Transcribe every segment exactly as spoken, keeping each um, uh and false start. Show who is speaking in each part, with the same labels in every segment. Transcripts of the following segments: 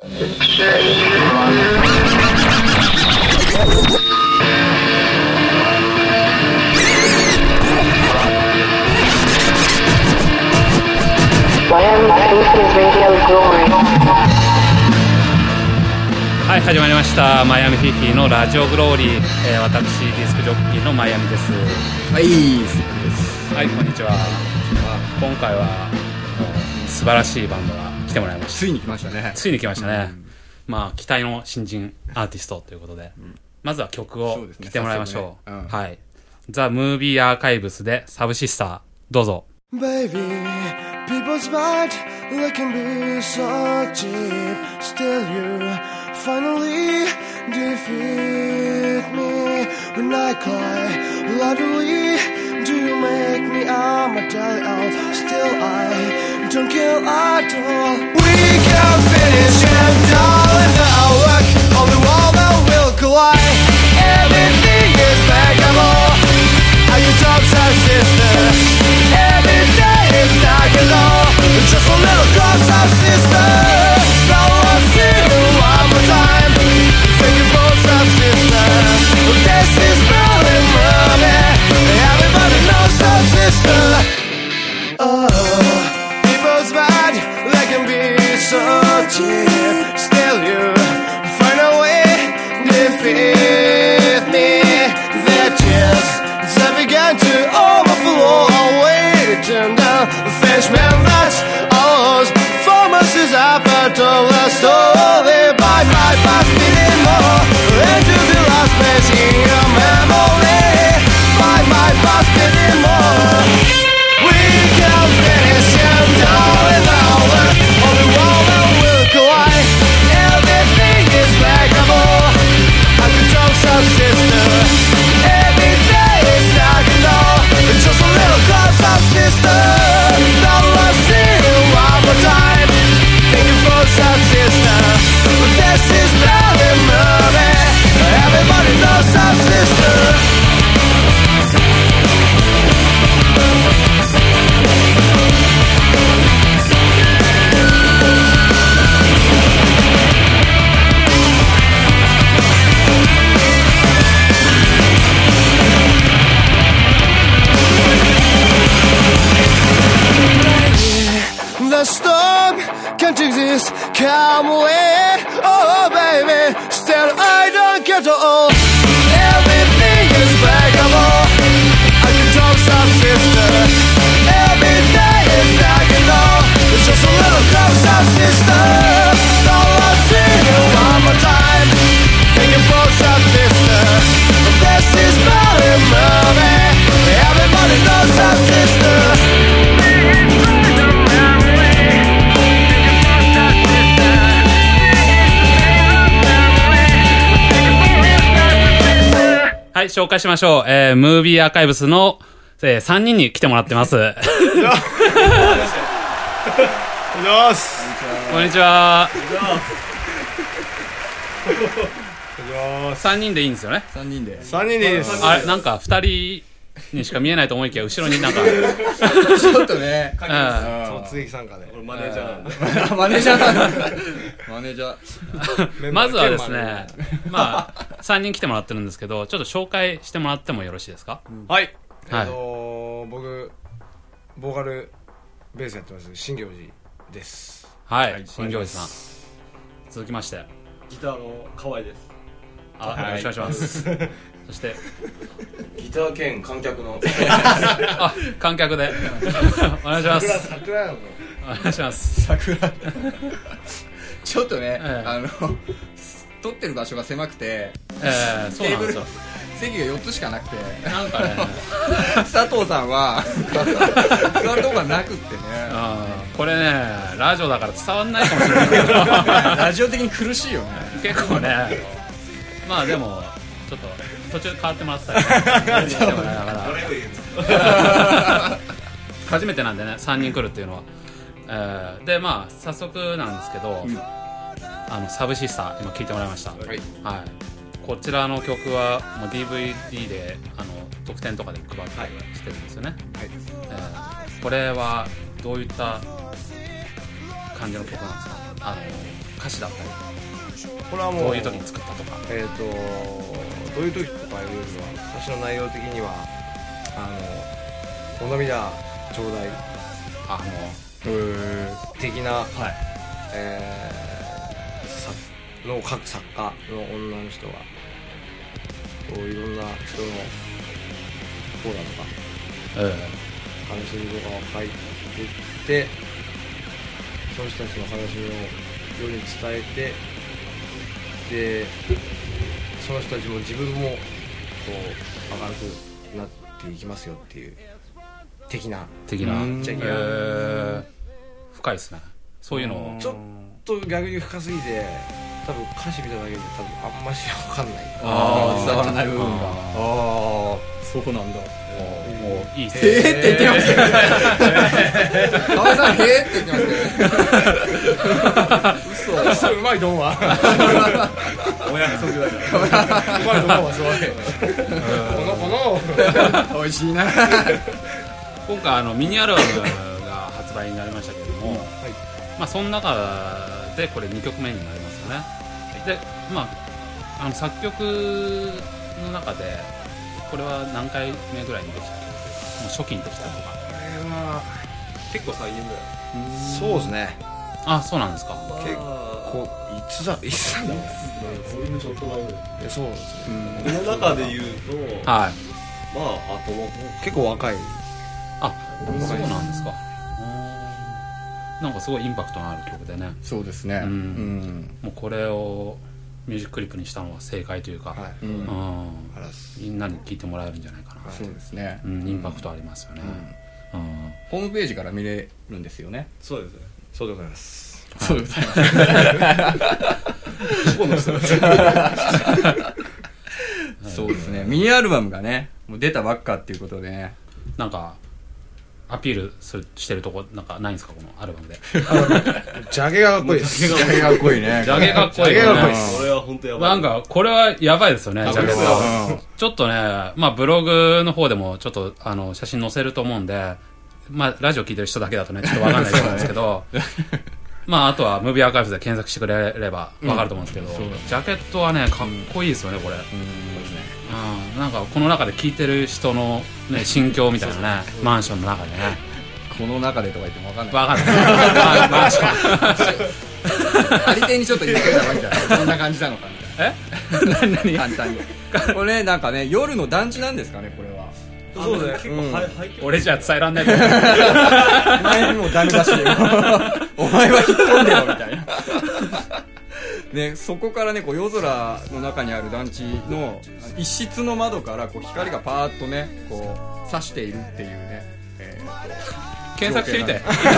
Speaker 1: はい、始まりましたマイアミフィフィのラジオグローリー、えー、私ディスクジョッキーのマイアミです。
Speaker 2: はい、スックです。
Speaker 1: はい、こんにちは。今回はもう素晴らしいバンドが来てもらいました。
Speaker 2: ついに来ましたね。
Speaker 1: ついに来ましたね、うん、まあ期待の新人アーティストということで、うん、まずは曲を聴いてもらいましょう、ね、うん、はい、ザ・ムービーアーカイブスでサブシスター、どうぞ。
Speaker 3: Baby, people's mind, they can be so cheap. Still you finally defeat me. When I cry loudly, do you make me I'm a tell out? Still I don't care at all. We can finish it all in our work. On the wall that will collide. Everything is backable. Are you top side sister? Every day it's like a law. Just a little drops of sister. Now I'll see you one more time. Thank you for some sister. This is really money. Everybody knows some sister. Oh, people's bad, they can be so cheap. Still you find a way defeat me. Their tears, they began to overflow. Turn down the freshman that's ours. Pharmacies up at all the story. Bye bye bye, spinning more into the last place in your memory. Bye bye bye, spinning more. We can finish it all in our on the wall that will collide. Everything is backable. I could talk some sister. Every day is like a law. Just a little close up sister. Now I see you one more time. Thank you for some sister. This is very movie. Everybody knows some sister. The storm can't exist, come away. Oh baby, still I don't get all. Everything is breakable. I can talk some sister. Every day is like a law. It's just a little close up sister. Now I'll see you one more time. Thinking for some sister. This is very movie. Everybody knows some sister.
Speaker 1: はい、紹介しましょう。えー、ムービーアーカイブスの、えー、さんにんに来てもらってます。こんにち
Speaker 3: は。
Speaker 1: こんにちは。さんにんでいいんですよね。
Speaker 2: さんにんで。
Speaker 3: さんにんでいいです。
Speaker 1: あれ、なんかふたりにしか見えないと思いきや、後ろになんか。
Speaker 2: ちょっとね。
Speaker 3: うん。そう、追撃参加で。
Speaker 4: 俺マネージャーなんで。
Speaker 2: マネージャーなんだ。マネージャ
Speaker 1: ー。まずはですね、まあ、さんにん来てもらってるんですけど、ちょっと紹介してもらってもよろしいですか？
Speaker 3: うん、はい。はい、えっと、僕、ボーカル、ベースやってます、新行寺です。
Speaker 1: はい、はい、新行寺さん。続きまして。
Speaker 4: ギターの河合です。
Speaker 1: あ、はい、よろしくお願いします。そして
Speaker 4: ギター兼観客の
Speaker 1: あ、観客でお願いします。
Speaker 3: 桜やの
Speaker 1: お願いします。
Speaker 2: 桜ちょっとね、ええ、あの撮ってる場所が狭くて、
Speaker 1: えー、そうなんですよ。
Speaker 2: 席がよっつしかなくて、
Speaker 1: なんかね
Speaker 2: 佐藤さんは座るとこがなくってね、
Speaker 1: あ、これねラジオだから伝わんないかもしれないけど
Speaker 2: ラジオ的に苦しいよね。
Speaker 1: 結構ね、まあでもちょっと途中変わってもらってたりしてもらいながら初めてなんでね、さんにん来るっていうのは、えー、でまあ早速なんですけど、うん、あのサブシスター今聴いてもらいました。はい、はい、こちらの曲はもう ディーブイディー であの特典とかで配ったりしてるんですよね。はい、えー、これはどういった感じの曲なんですか？あの歌詞だったり、
Speaker 5: これはもう
Speaker 1: どういう時に作ったとか。
Speaker 5: えっ、ー、とどういう時とかいうよりは歌詞の内容的にはあのお涙ちょうだい
Speaker 1: あの
Speaker 5: 的な、
Speaker 2: はい
Speaker 5: えー、作の書く作家の女の人がこういろんな人のこうだとか
Speaker 1: えー、
Speaker 5: 悲しみとかを書いていってその人たちの悲しみを世に伝えてでその人たちも自分もこう明るくなっていきますよっていう的な
Speaker 1: 的な、
Speaker 5: うん
Speaker 1: えー、深いですね。そういうのを
Speaker 5: ちょっと逆に深すぎて多分歌詞見ただけで多分あんまし分かんない。
Speaker 2: ああ伝わらない部分が。
Speaker 5: あ
Speaker 2: あそうなんだ。
Speaker 1: もういいっす
Speaker 2: へーって言ってますけどね。河合さんへーって言ってますけどね。
Speaker 5: 嘘うまいドンは
Speaker 4: お約束だか
Speaker 5: うまいドンはそうこのこの
Speaker 2: 美味しいな。
Speaker 1: 今回あのミニアルバムが発売になりましたけれども、まあその中でこれにきょくめになりますよね。でまああの作曲の中でこれは何回目ぐらいにできた？もう初期にできたとか。
Speaker 5: これは
Speaker 4: 結構最近だよ。
Speaker 5: そうですね。
Speaker 1: あ、そうなんですか。
Speaker 5: 結構いつだいつだろう。
Speaker 4: 俺もちょっと前ぐらい。
Speaker 5: えそうなんですね。
Speaker 4: この中で言うと、
Speaker 1: はい。
Speaker 4: まああとの
Speaker 5: 結構若い。
Speaker 1: あ、そうなんですか。なんかすごいインパクトのある曲でね。
Speaker 2: そうですね。
Speaker 1: うん
Speaker 2: うん
Speaker 1: もうこれをミュージッククリップにしたのは正解というか、
Speaker 5: はい。
Speaker 2: うん
Speaker 1: うん
Speaker 5: あらす。
Speaker 1: みんなに聴いてもらえるんじゃないかな。
Speaker 2: そうですね。
Speaker 1: うん、インパクトありますよね。うん
Speaker 2: ホームページから見れるんですよね。
Speaker 4: そうですね。
Speaker 5: そうでございます。
Speaker 2: そうでございます。そうですね。ミニアルバムがね、もう出たばっかっていうことでね。
Speaker 1: なんかアピールするしてるとこなんかないんですか、このアルバムで。
Speaker 5: ジャケがかっこいいです。
Speaker 2: ジャケかっこいいね。
Speaker 1: ジャケかっこいいよね。
Speaker 5: ジャケかっこいい
Speaker 4: これは本当やばい。
Speaker 1: なんかこれはやばいですよね、ジャケット。ちょっとね、まあブログの方でもちょっとあの写真載せると思うんで、まあラジオ聞いてる人だけだとねちょっとわかんないと思うんですけど、まああとはムービーアーカイブスで検索してくれればわかると思うんですけど、ジャケットはねかっこいいですよねこれ。うん、なんかこの中で聴いてる人の、ね、心境みたいなねマンションの中でね、
Speaker 2: この中でとか言っても分かんない。
Speaker 1: わかんないママンション
Speaker 2: ありていにちょっと言ってくれたわけじゃない。どんな感じなのかみたい
Speaker 1: え何何
Speaker 2: な。簡単に。これなんかね、夜の団地なんですかね、これは。
Speaker 4: そうだね。結構はい廃墟。
Speaker 1: 俺じゃ伝えらんないと思う。
Speaker 2: お前にもダメだし、お前は引っ込んでよ、みたいな。ね、そこからね、こう夜空の中にある団地の一室の窓からこう光がパーッとね、こう差しているっていうね。えー、
Speaker 1: 検索してみて。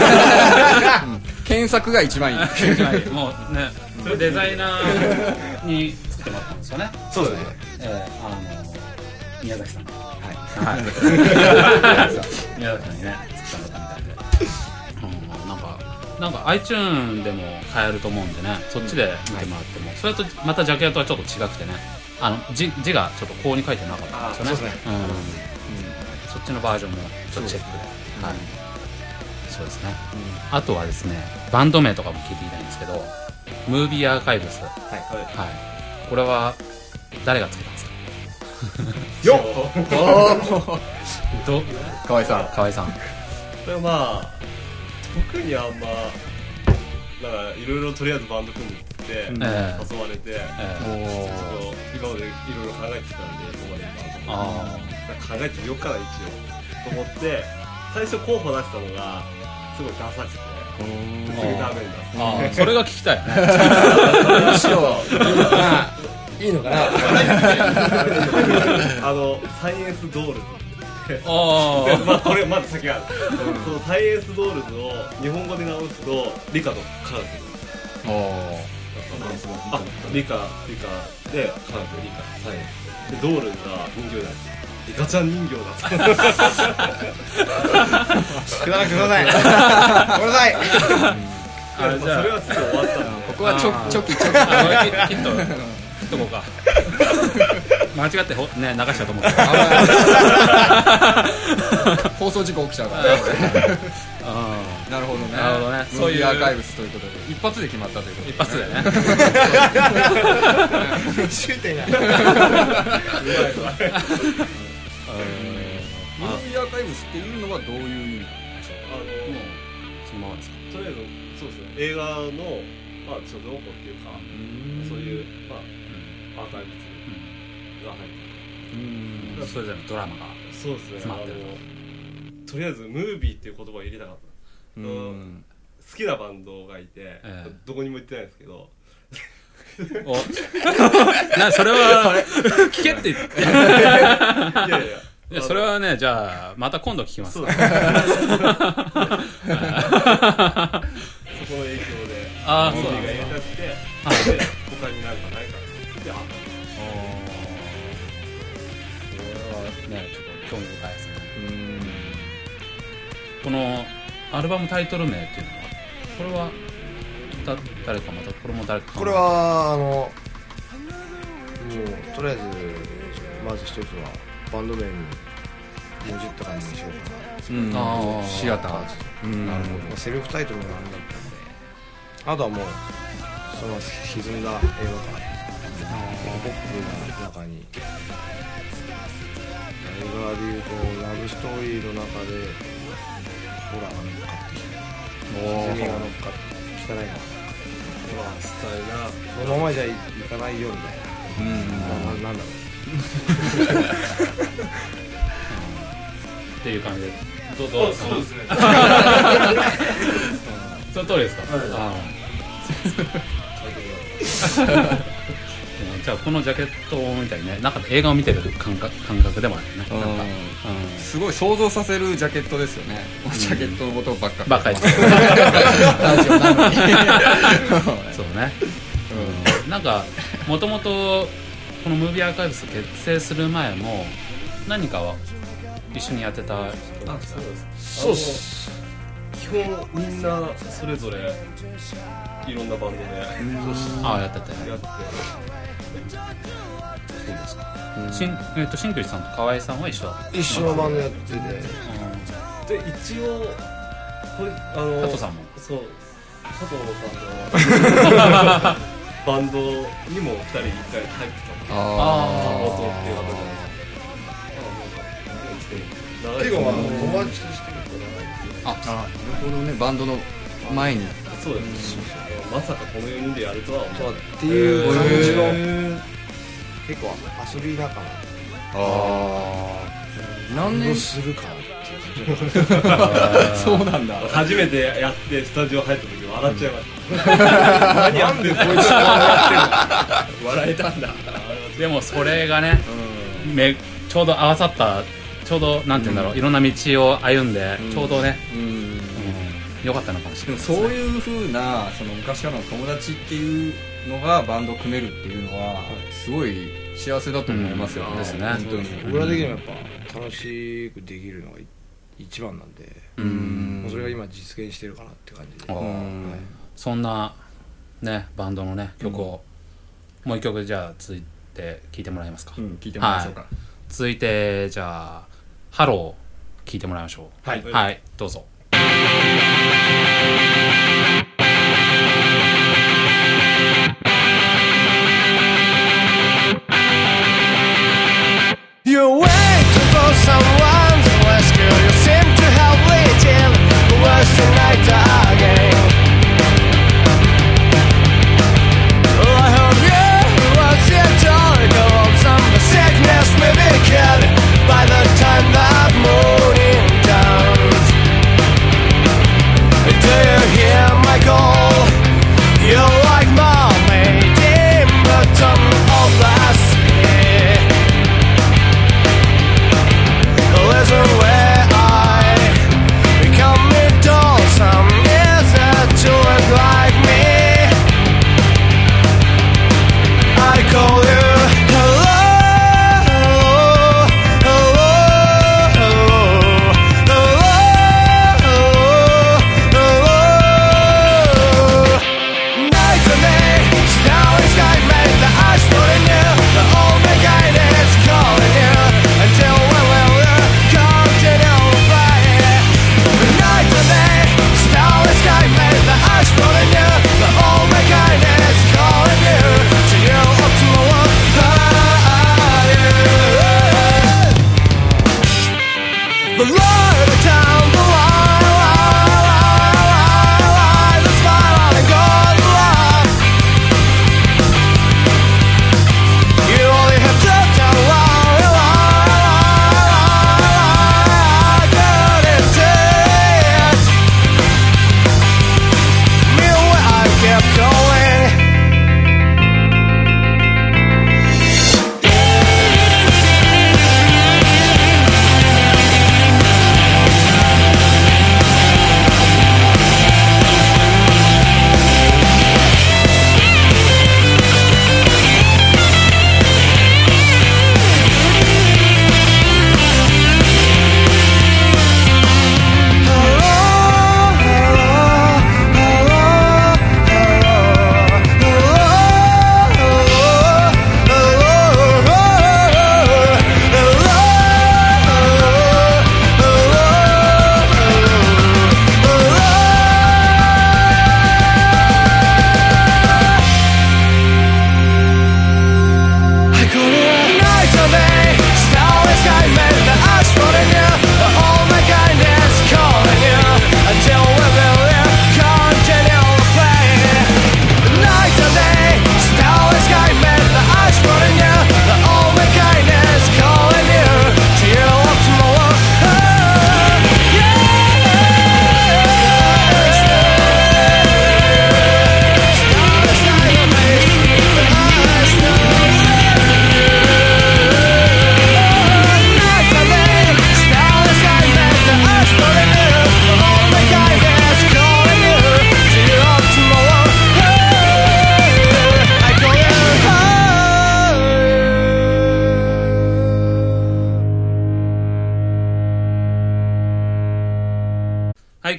Speaker 2: 検索が一番いい。
Speaker 1: もうね、それデザイナーに作ってもらったんですよね。
Speaker 5: そうですね。
Speaker 1: えー、あの宮崎さん。
Speaker 2: はい。
Speaker 1: はい。宮崎さんにね作ってもらったみたいで。うん、なんかなんか iTunes でも買えると思うんでね、そっちで見てもらっても、それとまたジャケットはちょっと違くてね、あの字字がちょっとこうに書いてなかったんですよね。
Speaker 5: そうですね。
Speaker 1: うん、うん、そっちのバージョンもちょっとチェックで、はい、そうですね。あとはですね、バンド名とかも聞いていたいんですけど、ムービーアーカイブス、はい、はい、これは誰が作ったんですか？
Speaker 5: よっ
Speaker 1: ど
Speaker 2: 河合さん。
Speaker 1: 河合さん。
Speaker 4: これはまあ特にあんまなんかいろいろとりあえずバンド組んでって、
Speaker 1: え
Speaker 4: 誘われて、
Speaker 1: ええ
Speaker 4: ちょっと今までいろいろ考えてきたんで、ここまでバンド
Speaker 1: あ
Speaker 4: なんか考えてみようかな一応と思って最初候補出したのがすごいダサくてすぐダメになって
Speaker 1: ああ、それが聞きたいね。
Speaker 5: むしろいいのかな。
Speaker 4: あのサイエンスドールズ
Speaker 1: ああ、
Speaker 4: まあこれまず先がある、そのサイエンスドールズを日本語で直すと理科と科学あ理科理科で科学理科サイエンスでドールズが人形だリカちゃん人形だ
Speaker 5: くだらなくください。ごめんなさい。
Speaker 1: あじゃあ
Speaker 4: それはすぐ終わったの
Speaker 2: ここはチョチョキチョキ。
Speaker 1: あのききっときっとこうか。間違ってほね流しちゃうと思うけど。
Speaker 2: 放送事故起きちゃうから。
Speaker 1: あ
Speaker 2: なるほどね。
Speaker 1: なるほどね
Speaker 2: そういうアーカイブスということで一発で決まったということで、
Speaker 1: 一発でね
Speaker 5: 終点が
Speaker 2: ムービーアーカイブスっていうのはどういう意味なんでしょうか。
Speaker 4: あの
Speaker 1: そのままですか。
Speaker 4: とりあえずそうですね、映画の、まあ、所蔵庫っていうか、そういう、まあ、アーカイブスが入って
Speaker 1: うんそれぞれのドラマが
Speaker 4: る。そうですね、
Speaker 1: 詰まってる
Speaker 4: あのとりあえずムービーっていう言葉を入れたかった。
Speaker 2: うん
Speaker 4: 好きなバンドがいて、
Speaker 1: ええ
Speaker 4: どこにも行ってないんですけど、
Speaker 1: おなそれは聞けって言って
Speaker 4: いやいや
Speaker 1: いやそれはね、じゃあまた今度聞きます。
Speaker 4: そうですねそこの影響で
Speaker 1: あー
Speaker 4: ムービーが入れたくて、
Speaker 1: はい
Speaker 4: で他になんかないかなってあったんです。
Speaker 1: これはねちょっと興味深いですね。
Speaker 2: うん
Speaker 1: このアルバムタイトル名っていうのはこれはだ誰かまたこれも誰か
Speaker 5: これはあのもうとりあえずまず一つはバンド名にもじった感じにしようか
Speaker 2: うん
Speaker 1: あー
Speaker 2: シアターズ、うん
Speaker 1: なるほど
Speaker 5: な、まあ、セルフタイトルもなんだったんで、あとはもうその歪んだ映画館ポップな中に映画でいうとラブストーリーの中でホラーが乗っかってきて歪みが乗っかって汚いな
Speaker 4: ほらスタイルな
Speaker 5: このままじゃいかないよみたい
Speaker 2: うん
Speaker 5: な、ななんだろ
Speaker 1: っていう感じでどうどうですか。
Speaker 4: そうですね
Speaker 1: その通りですか。あーじゃあこのジャケットを見たりね、なんか映画を見てる感覚感覚でもあるね。なんか、うん
Speaker 2: すごい想像させるジャケットですよね、ジャケットのことばっか
Speaker 1: ばっかりです。
Speaker 2: ラジオなのに
Speaker 1: そうね。うんなんかもともとこのムービーアーカイブス結成する前も何かは一緒にやってた人
Speaker 4: あ
Speaker 1: なんですか。
Speaker 4: そうです。基本みんなそれぞれいろんなバンドで
Speaker 1: ああやってて。
Speaker 4: やって
Speaker 1: そうですか。しんえっと新栗さんと河合さんは一緒だった。
Speaker 5: う一緒のバンドやってて
Speaker 4: で一応これあの
Speaker 1: 佐藤さんも。
Speaker 4: そう佐藤さんのバンドにもふたりいっかい入ってたの。
Speaker 2: あ
Speaker 4: サポートっていう形で。
Speaker 5: 結構まあ友達として結構長い
Speaker 2: ああなるほどね、バンドの前に
Speaker 4: そうです。まさかこのよにんでやるとは思
Speaker 5: そう
Speaker 4: わな
Speaker 5: っていう感じの
Speaker 2: へー
Speaker 5: 結構遊び仲間
Speaker 2: あ何年
Speaker 5: どうするかなっていう感じ
Speaker 2: そうなんだ
Speaker 4: かった。初めてやってスタジオ入った時笑っちゃいまし
Speaker 5: なんでこいつこうやってんの
Speaker 2: 笑えたんだ
Speaker 1: でもそれがね、めちょうど合わさったちょうどなんて言うんだろう、いろんな道を歩んで、ちょうどね、
Speaker 2: うん
Speaker 1: うん良かったのかもし
Speaker 2: でも
Speaker 1: れないですね。
Speaker 2: そういう風なその昔からの友達っていうのがバンドを組めるっていうのはすごい幸せだと思いますよね、
Speaker 1: うんですね
Speaker 2: 本当に
Speaker 5: 僕ら的にはやっぱ楽しくできるのが一番なんで、
Speaker 1: うん
Speaker 5: もうそれが今実現してるかなって感じで、
Speaker 1: あー
Speaker 5: はい
Speaker 1: そんなねバンドのね曲を、もう一曲じゃあ続いて聴いてもらえますか。
Speaker 2: うん聞いてもらいましょうか、
Speaker 1: はい、続いてじゃあハロー聴いてもらいましょう。
Speaker 2: はい
Speaker 1: はい、どうぞ。
Speaker 3: You're waiting for someone to rescue you. Seem to have leading worse tonight again. Oh, I hope you was your joy. Go on some sickness may be killed by the time that morning comes. Do you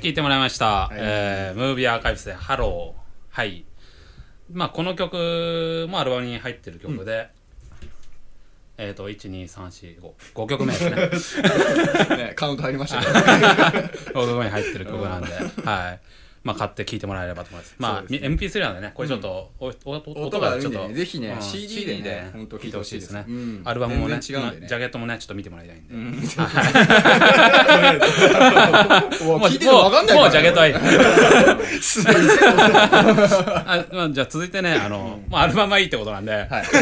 Speaker 1: 聞いてもらいました。
Speaker 2: はい、
Speaker 1: えー、ムービーアーカイブスでハロー。はい。まあ、この曲もアルバムに入ってる曲で、うん、えっ、ー、と、いち、に、さん、よん、ご。ごきょくめですね。
Speaker 2: ねカウント入りましたね。
Speaker 1: ごきょくめに入ってる曲なんで、はい。まあ、買って聴いてもらえればと思います。まあ、エムピースリー なんでね、これちょっと、うん、おお音がちょっと、
Speaker 2: ね、ぜひね、うん、シーディー でね、
Speaker 1: 本当聴いてほしいですね。
Speaker 2: うん、
Speaker 1: アルバムもね、
Speaker 2: 全然違うんでね、
Speaker 1: ジャケットもね、ちょっと見てもらいたいんで。うん、
Speaker 2: もう聞いてるの分かんないから、ね、
Speaker 1: もうジャケットはいい。あ、まあ、じゃあ続いてね、あの、うん、まあ、アルバムはいいってことなんで、はい、ツアー、ツ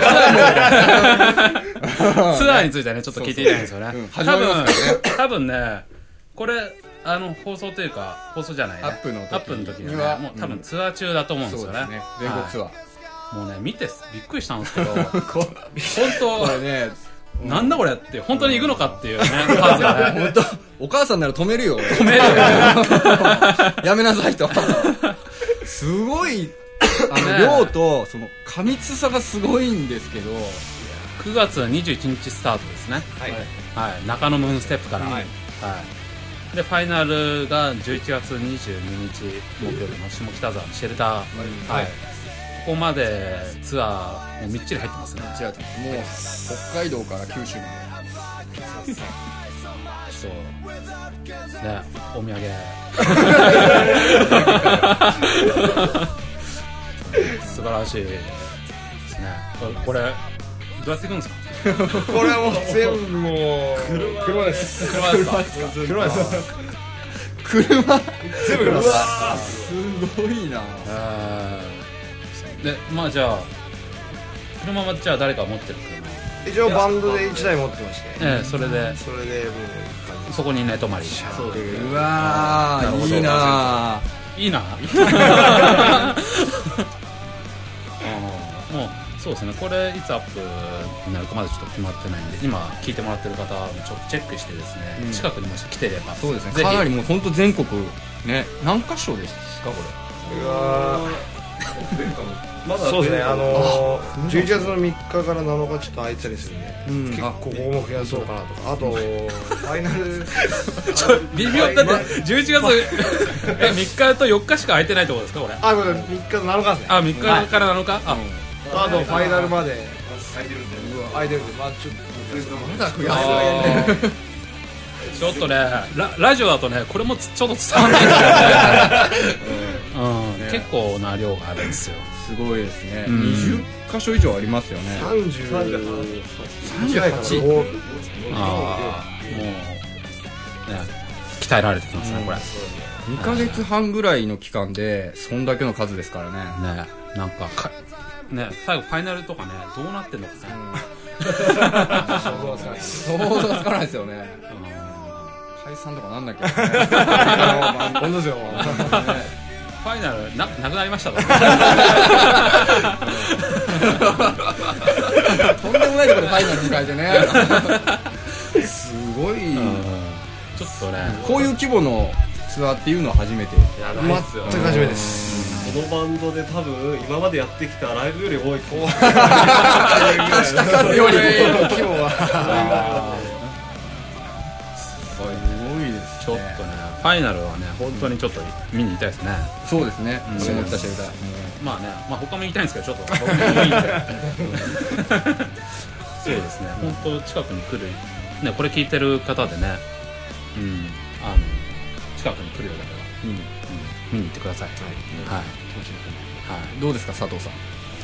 Speaker 1: アー、ツアーについてね、ちょっと聞いてみたいんですよね。多分、多分ね、これ、あの放送というか放送じゃないね、
Speaker 2: アップの時
Speaker 1: アップの時には、ね、もう多分ツアー中だと思うんですよね。
Speaker 2: そうですね、全国ツアー、はい、
Speaker 1: もうね見てびっくりしたんですけど本当
Speaker 2: これね、
Speaker 1: なんだこれって本当に行くのかっていうね数がね、
Speaker 2: 本当お母さんなら止めるよ、
Speaker 1: 止めるよ
Speaker 2: やめなさいと。すごいあの、ね、量とその過密さがすごいんですけど、
Speaker 1: くがつにじゅういちにちスタートですね。はい、はい、中野ムーンステップから、はい、はい、でファイナルがじゅういちがつにじゅうににち木曜日の下北沢のシェルター、はいはい、ここまでツアーみっちり入ってますね。
Speaker 2: みっちり入ってます。もう北海道から九州まで
Speaker 1: そうね、お土産素晴らしいですね。これどうやって行くんですか？
Speaker 5: これはもう全部もう車です。
Speaker 1: 車ですか？
Speaker 5: 車です。
Speaker 2: 車
Speaker 5: 全部車です。
Speaker 2: すごいな。
Speaker 1: で、まあじゃあ車はじゃあ誰か持ってる車？
Speaker 5: 一応バンドでいちだい持ってまして、
Speaker 1: ええ、それで
Speaker 5: それでもう
Speaker 1: そこにね泊まり。
Speaker 5: そうで、
Speaker 2: うわーいいな。
Speaker 1: いいな。もうそうですね、これいつアップになるかまだちょっと決まってないんで、今聞いてもらってる方はちょっとチェックしてですね、うん、近くにもし来てれば、
Speaker 2: そうですね、かなりもう本当全国ね、何箇所ですかこれ？
Speaker 5: これはまだそうですね、あのー、じゅういちがつのみっかからなのかちょっと空いてたりするんで、うん、結構ここも増やそうかなとか、あとファイナル
Speaker 1: ちょ微妙だってじゅういちがつえみっかとよっかしか空いてないってことですかこれ？
Speaker 5: あ、これみっかとなのかですね。
Speaker 1: あ、みっかからなのか、はい、あ、
Speaker 5: あとファイナルまで空いてるんで、うわ空いてるんで、まあちょっとまだ増やす
Speaker 1: ちょっとね ラ, ラジオだとねこれもちょっと伝わらないんですよね、うんね、結構な量があるんですよ。
Speaker 2: すごいですね、うん、にじゅっかしょ以上ありますよね。
Speaker 5: さんじゅうさんじゅうはち、
Speaker 1: ああもうね鍛えられてきますね、うん、これ
Speaker 2: にかげつはんぐらいの期間でそんだけの数ですからね。
Speaker 1: ね、なんかかね、最後ファイナルとかねどうなってんのかね、
Speaker 2: うん、想像つかない想像つかないですよね、うん、解散とかなんなきゃね
Speaker 5: 本当ですよ、ね、
Speaker 1: ファイナル な, なくなりましたと
Speaker 2: とんでもないところでファイナル迎えてねすごい、うん、
Speaker 1: ちょっとね
Speaker 2: こういう規模のツアーっていうのは初めて？
Speaker 5: いや全く初めてです。
Speaker 4: このバンドで多分今までやってきたライブより多いと思う。
Speaker 2: 数より規模は
Speaker 1: すごいですね。ちょっとねファイナルはね本当にちょっと見に行きたいですね。
Speaker 2: そうですね、下北シェルター、
Speaker 1: まあね、まあ他も行きたいんですけどちょっと僕もいいんでそうですね、本当近くに来るね、これ聞いてる方でね、うん、あの近くに来るようだから、うんうん、見に行ってください。はい、はい、
Speaker 2: はい、どうですか佐藤さん？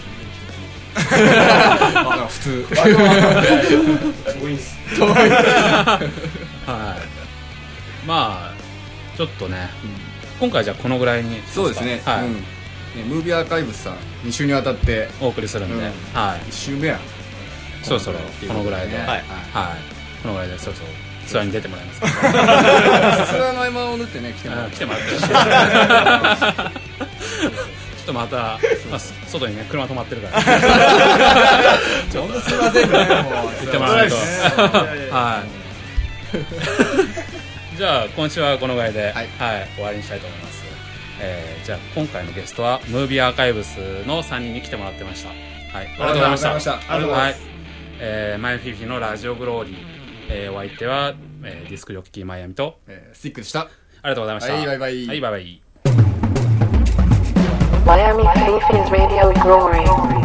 Speaker 2: 普通。
Speaker 4: 遠いっす。
Speaker 1: はい。まあちょっとね、うん、今回じゃあこのぐらいに。
Speaker 2: そうですね。はい。うん、ね、ムービーアーカイブスさんに週にわたって
Speaker 1: お送りするんで、うん、はい。
Speaker 2: いち週目や。
Speaker 1: そろそろこのぐらいで、はい、はい、このぐらいでそろそろツアーに出てもらいます。ツア
Speaker 2: ーの合間を縫ってね来てもらって。来てもらって。ちょ
Speaker 1: っとまた、まあ、外にね車止まってるから。
Speaker 2: ちょっとすいませんね、もう
Speaker 1: 行ってもらわないと。はい。じゃあ今週はこのぐらいで、はい、はい、終わりにしたいと思います。えー、じゃあ今回のゲストはムービーアーカイブスのさんにんに来てもらってました。はい、ありがとうございました。ありがとうございました。ありがとうございます。はい、えー、マイフィフィのラジオグローリー、えー、お相手は、えー、ディスクジョッキーマイアミと、
Speaker 2: えー、スティックでした。
Speaker 1: ありがとうございました。
Speaker 2: はい、バイバイ。
Speaker 1: はい、バイバイ。
Speaker 6: Miami Faith is Radio Glory.